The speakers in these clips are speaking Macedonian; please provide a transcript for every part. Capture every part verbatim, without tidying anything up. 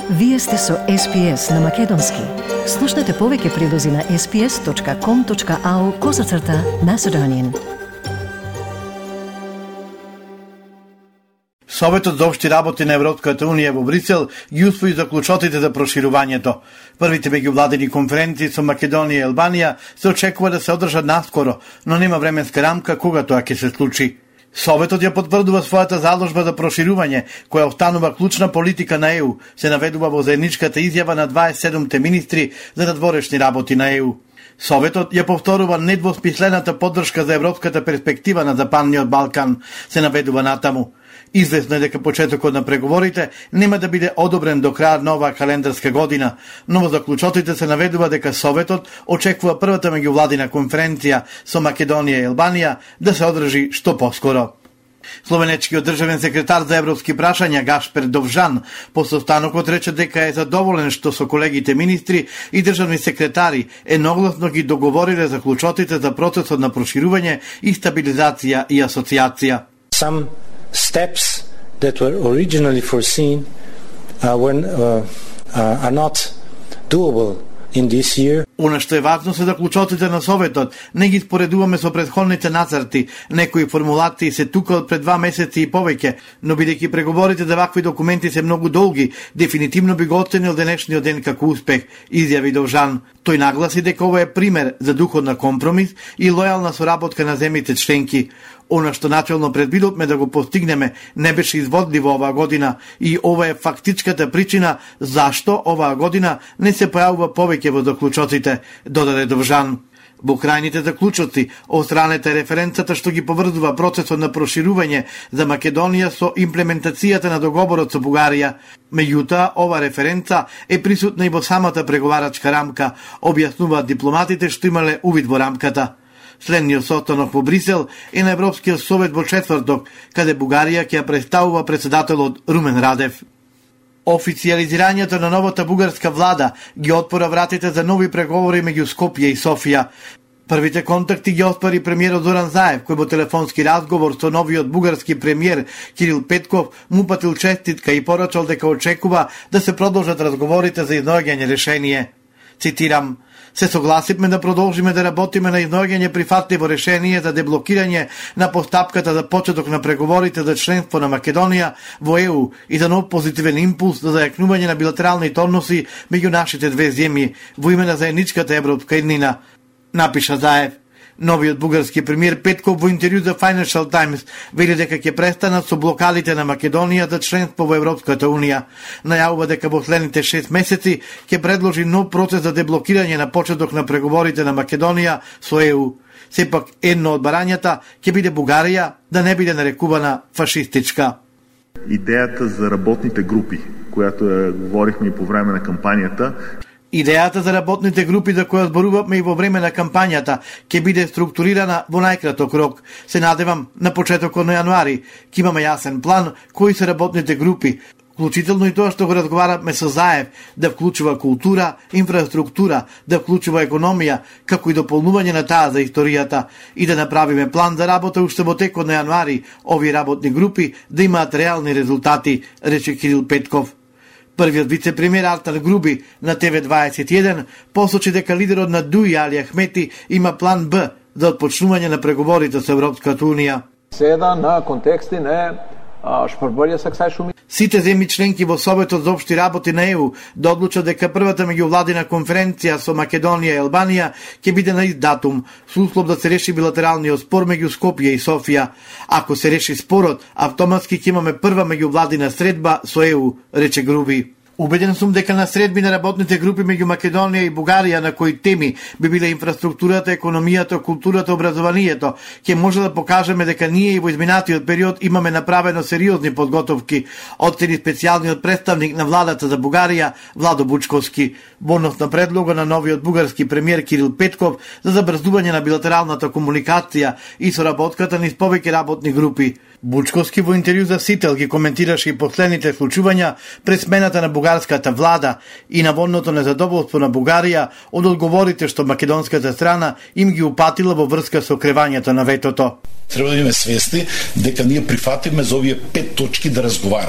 Вие сте со Ес Би Ес на Македонски. Слушнете повеќе прилози на ес би ес точка ком точка ау козацрта Macedonian. Советот за општи работи на Европската унија во Брисел ги усвои заклучоците за проширувањето. Првите меѓувладени конференции со Македонија и Албанија се очекува да се одржат наскоро, но нема временска рамка кога тоа ќе се случи. Советот ја потврдува својата заложба за проширување, која останува клучна политика на Е У, се наведува во заедничката изјава на дваесет и седумте министри за надворешни работи на Е У. Советот ја повторува недвосмислената поддршка за европската перспектива на Западниот Балкан, се наведува натаму. Известно е дека почетокот на преговорите нема да биде одобрен до крајот на оваа календарска година, но во заклучоците се наведува дека Советот очекува првата меѓувладина конференција со Македонија и Албанија да се одржи што поскоро. Словенечкиот државен секретар за европски прашања Гашпер Довжан по состанокот рече дека е задоволен што со колегите министри и државни секретари едногласно ги договориле заклучоците за процесот на проширување и стабилизација и асоциација. Some steps that were originally foreseen uh, when, uh, uh, are not doable in this year. Она што е важно се заклучоците на Советот не ги споредуваме со претходните нацрти. Некои формулации се тука од пред два месеци и повеќе, но бидејќи преговорите за вакви документи се многу долги, дефинитивно би го оценил денешниот ден како успех, изјави Довжан. Тој нагласи дека ова е пример за духот на компромис и лојална соработка на земјите членки. Она што начално предвидовме да го постигнеме не беше изводливо оваа година и ова е фактичката причина зашто оваа година не се појавува повеќе во заклучоците, додаде Довжан. Во крајните заклучоци, остранета е референцата што ги поврзува процесот на проширување за Македонија со имплементацијата на договорот со Бугарија. Меѓутоа, ова референца е присутна и во самата преговарачка рамка, објаснуваат дипломатите што имале увид во рамката. Следниот состанок во Брисел е на Европскиот совет во четврток, каде Бугарија ќе ја представува председателот Румен Радев. Официализирањето на новата бугарска влада ги отвора вратите за нови преговори меѓу Скопје и Софија. Првите контакти ги оствари премиерот Зоран Заев, кој во телефонски разговор со новиот бугарски премиер Кирил Петков му упатил честитка и порачал дека очекува да се продолжат разговорите за изнаоѓање решение. Цитирам: "Се согласивме да продолжиме да работиме на изнаоѓање прифатливо решение за деблокирање на постапката за почеток на преговорите за членство на Македонија во Е У и за нов позитивен импулс за зајакнување на билатерални односи меѓу нашите две земји во име на заедничката европска еднина", напиша Заев. Новиот бугарски премиер Петков во интервју за Financial Times вели дека ќе престанат со блокадите на Македонија за членство во Европската унија. Најавува дека во следните шест месеци ќе предложи нов процес за деблокирање на почеток на преговорите на Македонија со Е У. Сепак едно од барањата ќе биде Бугарија да не биде нарекувана фашистичка. Идејата за работните групи, којато ја говорихме и по време на кампањата, Идејата за работните групи за која зборувавме и во време на кампањата ќе биде структурирана во најкраток рок. Се надевам на почетокот на јануари ќе имаме јасен план кои се работните групи, вклучително и тоа што го разговаравме со Заев, да вклучува култура, инфраструктура, да вклучува економија, како и дополнување на таа за историјата и да направиме план за работа уште во текот на јануари, овие работни групи да имаат реални резултати, рече Кирил Петков. Првиот вице-премиер Артан Груби на Те Ве дваесет и еден посочи дека лидерот на Дуи Али Ахмети има план Б за отпочнување на преговорите со Европската унија. Седа на контексти на шпорболја саксајшуми. Сите земји членки во Советот за општи работи на Е У да одлучат дека првата меѓувладина конференција со Македонија и Албанија ќе биде на ист датум, со услов да се реши билатералниот спор меѓу Скопје и Софија. Ако се реши спорот, автоматски ќе имаме прва меѓувладина средба со Е У, рече Груби. Убеден сум дека на средби на работните групи меѓу Македонија и Бугарија на кои теми би биле инфраструктурата, економијата, културата, образованието, ќе може да покажеме дека ние и во изминатиот период имаме направено сериозни подготовки, оцени специјалниот представник на владата за Бугарија Владо Бучковски, во однос на предлога на новиот бугарски премиер Кирил Петков за забрзување на билатералната комуникација и соработката низ повеќе работни групи. Бучковски во интервју за Сител ги коментираше и последните случувања пред смената на бугарската влада и наводното незадоволство на Бугарија од одговорите што македонската страна им ги упатила во врска со кревањето на ветото. Треба да имаме свести дека ние прифатиме за овие пет точки да разговараме.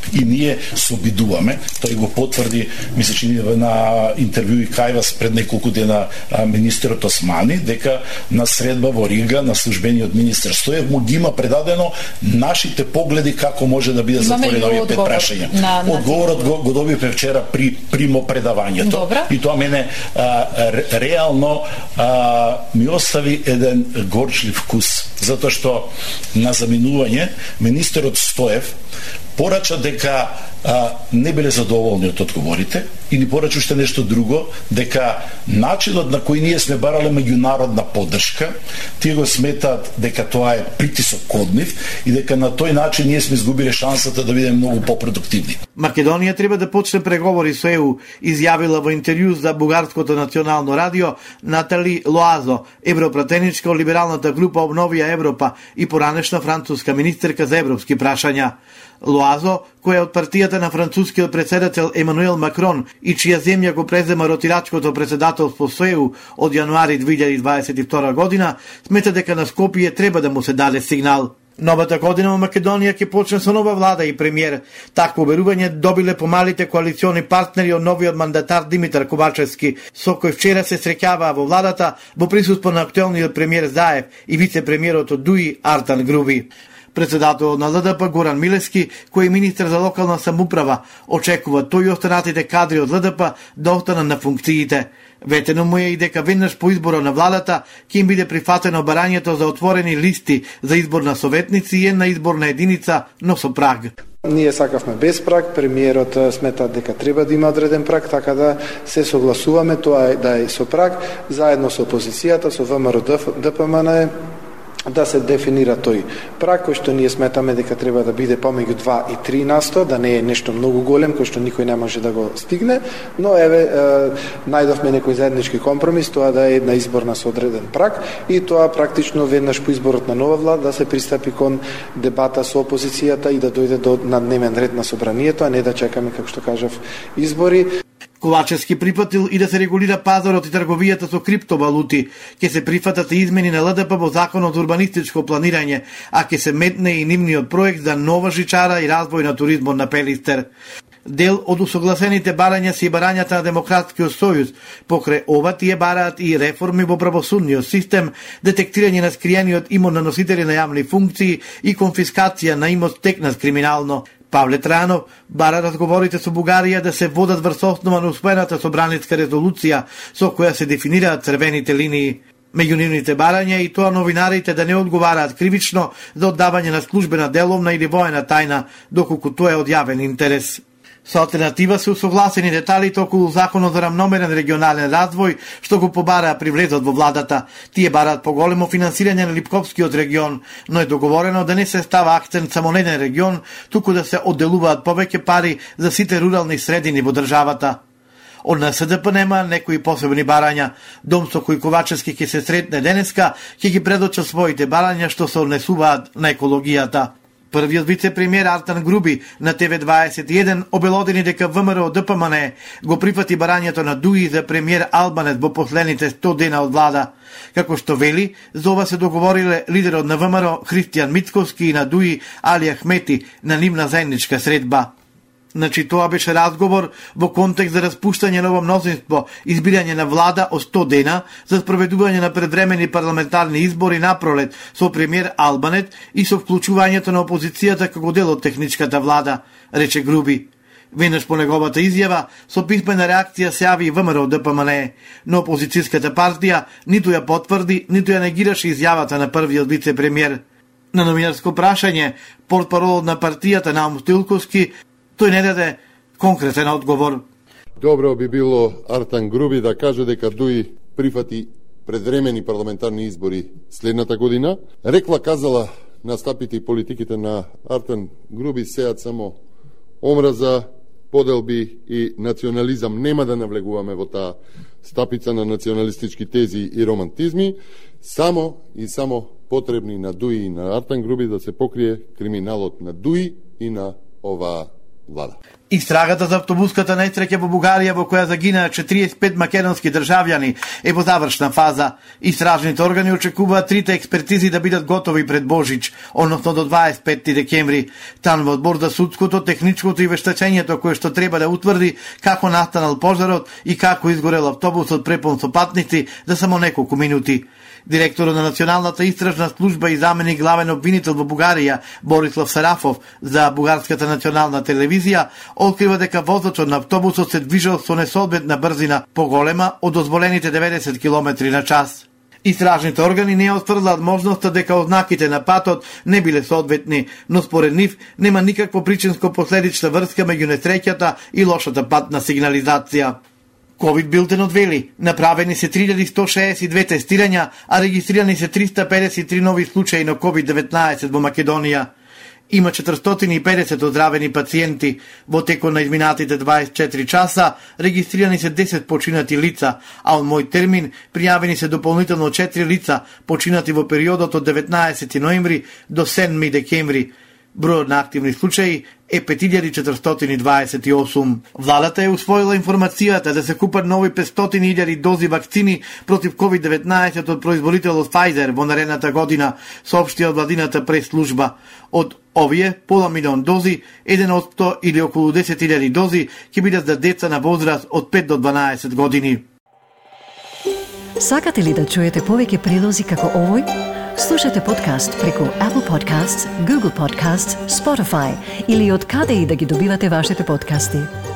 И ние се обидуваме, тој го потврди, ми се чини на интервју и кај вас пред неколку дена министерот Османи, дека на средба во Рига на службениот министер Стоев му ги има предадено нашите погледи како може да биде затворено овие пет прашања. На, на... Одговорот го, го добивме вчера при примо предавањето. Добра. И тоа мене а, реално а, ми остави еден горчлив вкус, затоа што на заминување министерот Стоев порача дека а, не биле задоволни од одговорите и ни порача уште нешто друго, дека начинот на кој ние сме барале меѓународна поддршка, тие го сметаат дека тоа е притисок од нив и дека на тој начин ние сме изгубиле шансата да бидеме многу попродуктивни. Македонија треба да почне преговори со Е У, изјавила во интервју за Бугарското национално радио Натали Лоазо, европратеничка од либералната група Обновија Европа и поранешна француска министерка за европски прашања. Лоазо, која е од партијата на францускиот председател Емануел Макрон и чија земја го презема ротирачкото председателство со Е У од јануари две илјади дваесет и втора година, смета дека на Скопје треба да му се даде сигнал. Новата година во Македонија ќе почне со нова влада и премиер. Такво верување добиле помалите коалициони партнери од новиот мандатар Димитар Ковачевски, со кој вчера се среќаваа во владата во присуство на актуелниот премиер Заев и вице-премиерот од ДУИ Артан Груби. Председателот на Л Д П Горан Милевски, кој е министер за локална самоуправа, очекува тој и останатите кадри од Л Д П да останат на функциите. Ветено му е и дека веднаш по избора на владата ќе им биде прифатено барањето за отворени листи за избор на советници и една изборна единица, но со праг. Ние сакавме без праг, премиерот смета дека треба да има одреден праг, така да се согласуваме тоа е да е со праг, заедно со опозицијата, со В М Р Д П М Н, да се дефинира тој праг, кој што ние сметаме дека треба да биде помеѓу два и три на сто, да не е нешто многу голем, кој што никој не може да го стигне, но еве, е, најдовме некој заеднички компромис, тоа да е една изборна со одреден праг и тоа практично веднаш по изборот на нова влада да се пристапи кон дебата со опозицијата и да дојде до на дневен ред на собранието, а не да чекаме, како што кажав, избори. Ковачевски прифатил и да се регулира пазарот и трговијата со криптовалути. Ке се прифатат и измени на Л Д П во Законот за урбанистичко планирање, а ке се метне и нивниот проект за нова жичара и развој на туризмот на Пелистер. Дел од усогласените барања се и барањата на Демократскиот сојуз. Покрај ова тие бараат и реформи во правосудниот систем, детектирање на скриениот имот на носители на јавни функции и конфискација на имот стекнат криминално. Павле Трајанов бара разговорите со Бугарија да се водат врз основа на успената собраницка резолуција со која се дефинираат црвените линии. Меѓу нивните барања и тоа новинарите да не одговараат кривично за оддавање на службена деловна или воена тајна, доколку тоа е од јавен интерес. Со алтернатива се усогласени деталите околу Законот за рамномерен регионален развој, што го побараа при влезот во владата. Тие бараат поголемо финансирање на Липковскиот регион, но е договорено да не се става акцент само на еден регион, туку да се одделуваат повеќе пари за сите рурални средини во државата. Од Н С Д П нема некои посебни барања. Дом со кој Ковачевски ќе се сретне денеска, ќе ги предоча своите барања што се однесуваат на екологијата. Првиот вице-премиер Артан Груби на Т В дваесет и еден обелодени дека В М Р Д П М Н го прифати барањето на ДУИ за премиер Албанец во последните сто дена од влада. Како што вели, за ова се договориле лидерот на В М Р Христијан Мицковски и на ДУИ Али Ахмети на нивна заедничка средба. Значи, тоа беше разговор во контекст за распуштање ново мнозинство, избирање на влада од сто дена за спроведување на предвремени парламентарни избори на пролет со премиер Албанет и со вклучувањето на опозицијата како дел од техничката влада, рече Груби. Веднаш по неговата изјава, со писмена реакција се јави и В М Р Д П М Н, но опозицијската партија ниту ја потврди, ниту ја негираше изјавата на првиот вице-премиер. На новинарско прашање, портпаролот на партијата Наум Стилковски тој не даде конкретен одговор. Добро би било Артан Груби да каже дека ДУИ прифати предвремени парламентарни избори следната година. Рекла казала настапите и политиките на Артан Груби сеат само омраза, поделби и национализам. Нема да навлегуваме во таа стапица на националистички тези и романтизми. Само и само потребни на ДУИ и на Артан Груби да се покрие криминалот на ДУИ и на оваа влада. Истрагата за автобуската несреќа во Бугарија во која загинаа четириесет и пет македонски државјани е во завршна фаза. Истражните органи очекуваат трите експертизи да бидат готови пред Божич, односно до дваесет и петти декември. Тан во одбор за судското, техничкото и вештачењето кое што треба да утврди како настанал пожарот и како изгорел автобусот препун со патници за само неколку минути. Директорот на Националната истражна служба и заменик главен обвинител во Бугарија Борислав Сарафов за Бугарската национална телевизија открива дека возачот на автобусот се движел со несоодветна брзина поголема од дозволените деветдесет километри на час. Истражните органи не отфрлаат можноста дека ознаките на патот не биле соодветни, но според нив нема никакво причинско-последична врска меѓу несреќата и лошата патна сигнализација. Ковид билтенот вели, направени се три илјади сто шеесет и две тестирања, а регистрирани се триста педесет и три нови случаи на ковид деветнаесет во Македонија. Има четиристотини и педесет оздравени пациенти. Во текот на изминатите дваесет и четири часа регистрирани се десет починати лица, а од мој термин пријавени се дополнително четири лица починати во периодот од деветнаесети ноември до седми декември. Бројот на активни случаи е пет илјади четиристотини дваесет и осум. Владата е усвоила информацијата да се купат нови петстотини илјади дози вакцини против ковид деветнаесет од производителот Pfizer во наредната година, соопшти од владината прес-служба. Од овие пола милион дози, еден од сто или околу десет илјади дози ќе бидат за деца на возраст од пет до дванаесет години. Сакате ли да чуете повеќе прилози како овој? Слушате подкаст преку Apple Podcasts, Google Podcasts, Spotify или од каде и да ги добивате вашите подкасти.